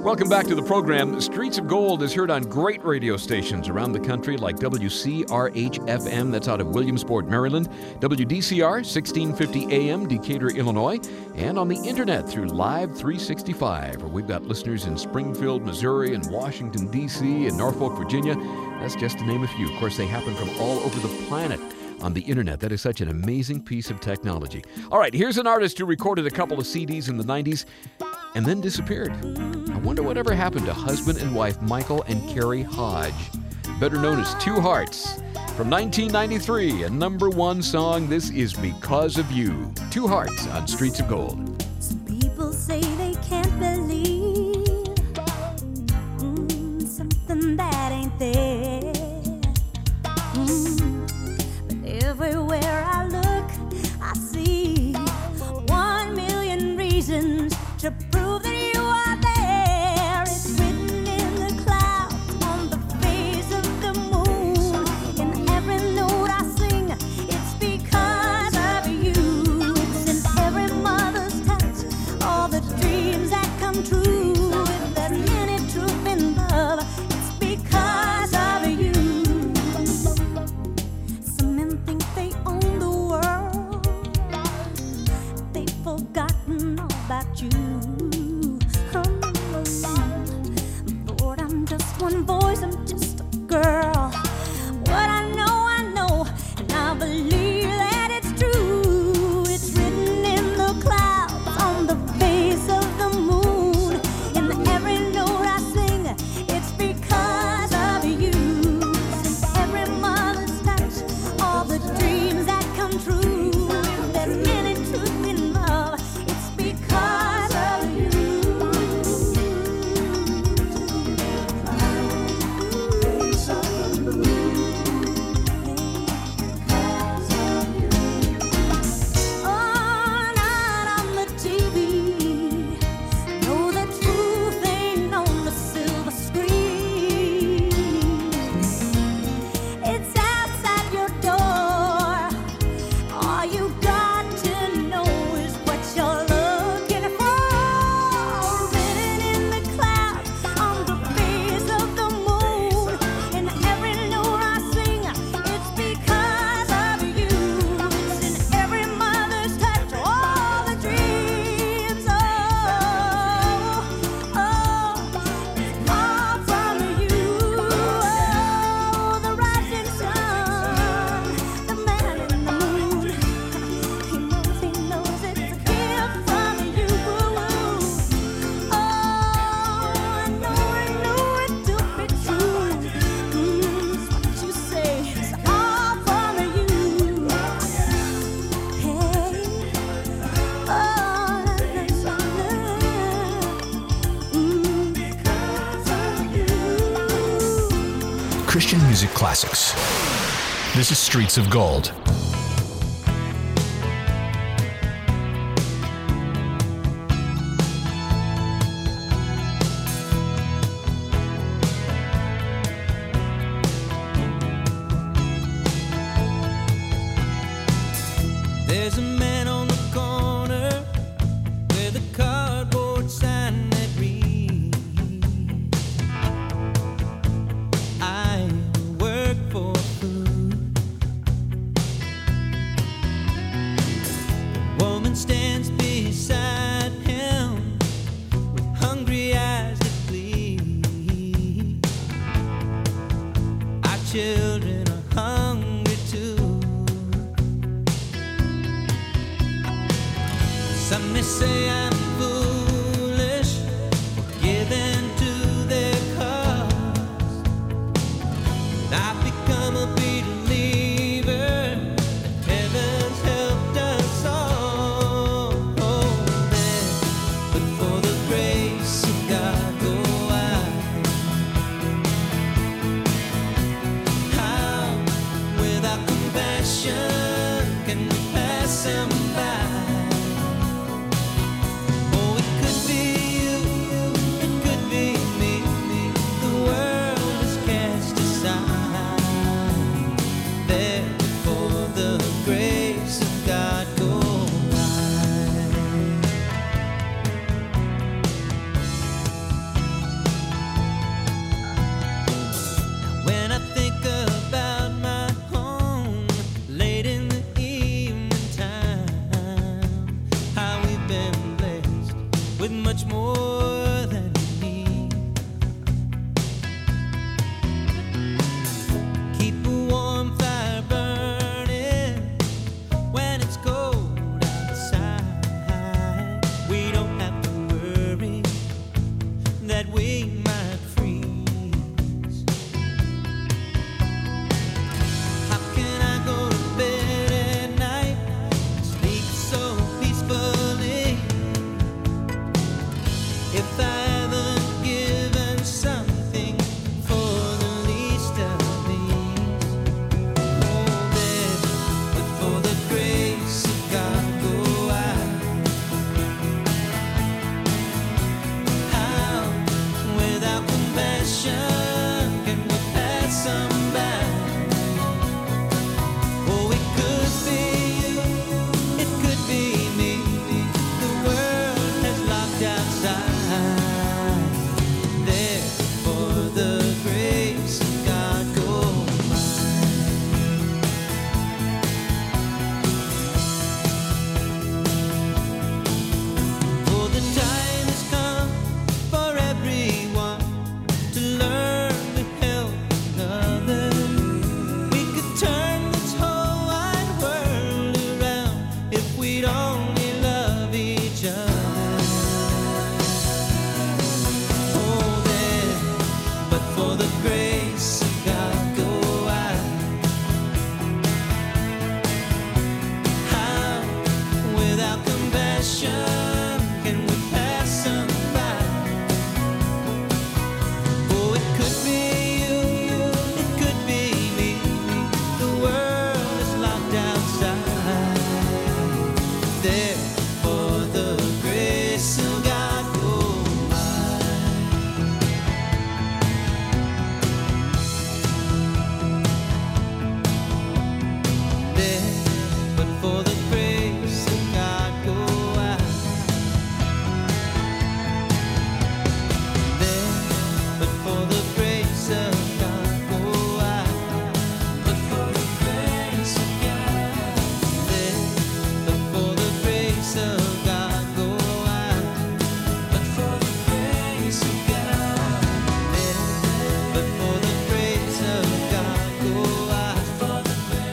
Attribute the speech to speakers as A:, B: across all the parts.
A: Welcome back to the program. Streets of Gold is heard on great radio stations around the country like WCRH-FM, that's out of Williamsport, Maryland, WDCR 1650 AM, Decatur, Illinois, and on the internet through Live 365, where we've got listeners in Springfield, Missouri, and Washington, D.C., and Norfolk, Virginia. That's just to name a few. Of course, they happen from all over the planet on the internet. That is such an amazing piece of technology. All right, here's an artist who recorded a couple of CDs in the 90s and then disappeared. I wonder whatever happened to husband and wife Michael and Carrie Hodge, better known as Two Hearts. From 1993, a number one song, this is Because of You. Two Hearts on Streets of Gold.
B: Some people say they can't believe something that ain't there. But everywhere I look, I see 1,000,000 reasons to prove that you are there. It's written in the clouds, on the face of the moon. In every note I sing, it's because of you. It's in every mother's touch, all the dreams that come true. If there's any truth in love, it's because of you. Some men think they own the world, they've forgotten all about you. Lord, I'm just one voice, I'm just a girl. What I know, and I believe that it's true. It's written in the clouds, on the face of the moon. In every note I sing, it's because of you. Since every mother's touch, all the dreams that come true. If there's any truth in love, it's because of you. All night on the TV, know the truth ain't on the silver screen. It's outside your door. All you got to know is what you're looking for. Written in the clouds, on the face of the moon. In every note I sing, it's because of you. It's in every mother's touch, all the dreams. It's all from you. The rising sun, the man in the moon. He knows it's a gift from you. I know it to be true. It's what you say, it's all from you. Hey, because of you.
C: Christian Music Classics. This is Streets of Gold.
D: There's a man on the corner with a cardboard sign that reads, I work for food.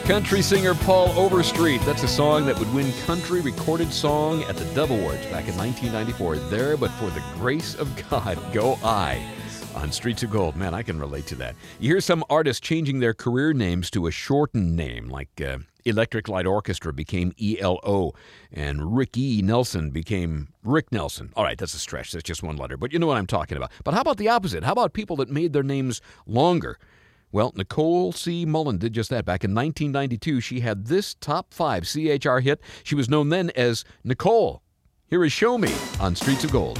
A: Country singer Paul Overstreet. That's a song that would win Country Recorded Song at the Dove Awards back in 1994. There, but for the grace of God, go I. On Streets of Gold. Man, I can relate to that. You hear some artists changing their career names to a shortened name, like Electric Light Orchestra became ELO, and Rick E. Nelson became Rick Nelson. All right, that's a stretch. That's just one letter, but you know what I'm talking about. But how about the opposite? How about people that made their names longer? Well, Nicole C. Mullen did just that. Back in 1992, she had this top 5 CHR hit. She was known then as Nicole. Here is Show Me on Streets of Gold.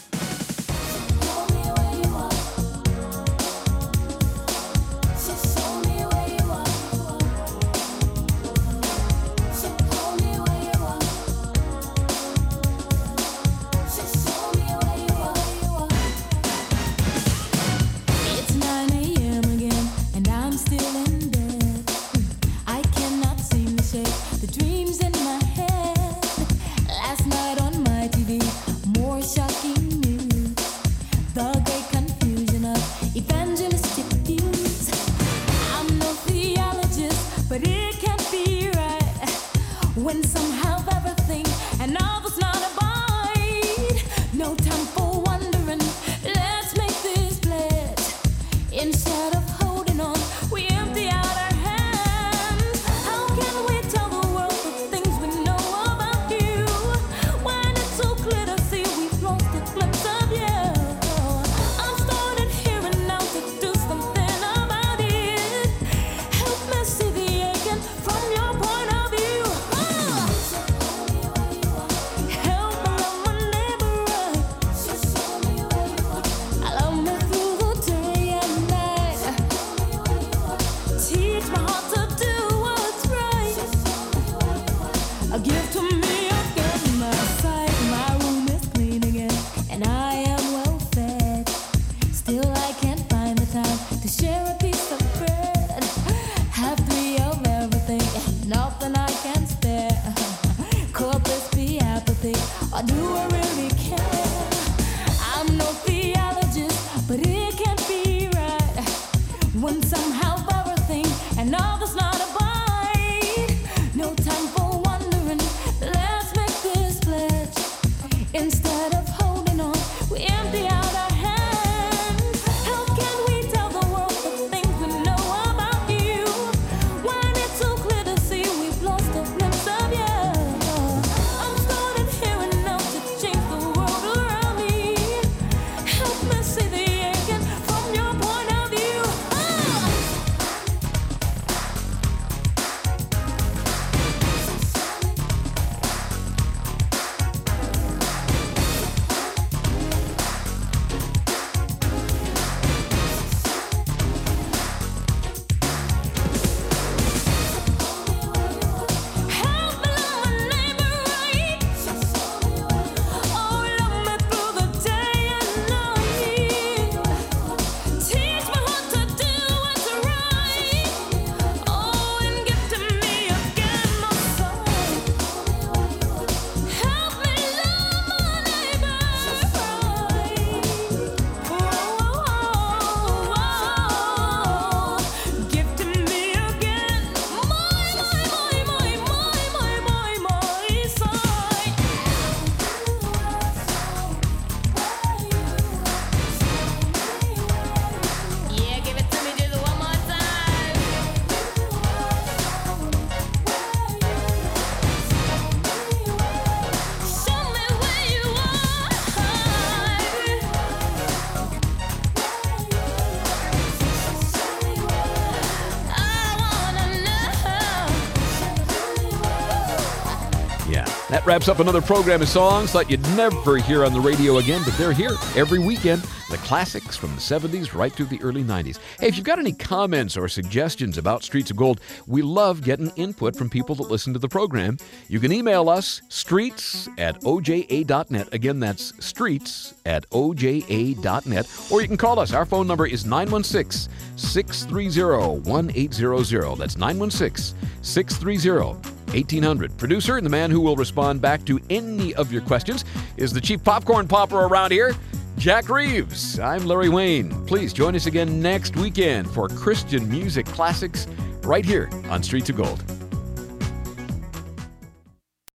A: That wraps up another program of songs that you'd never hear on the radio again, but they're here every weekend. The classics from the 70s right through the early 90s. Hey, if you've got any comments or suggestions about Streets of Gold, we love getting input from people that listen to the program. You can email us, streets@oja.net. Again, that's streets@oja.net. Or you can call us. Our phone number is 916-630-1800. That's 916-630-1800. Producer and the man who will respond back to any of your questions is the chief popcorn popper around here, Jack Reeves. I'm Larry Wayne. Please join us again next weekend for Christian music classics right here on Streets of Gold.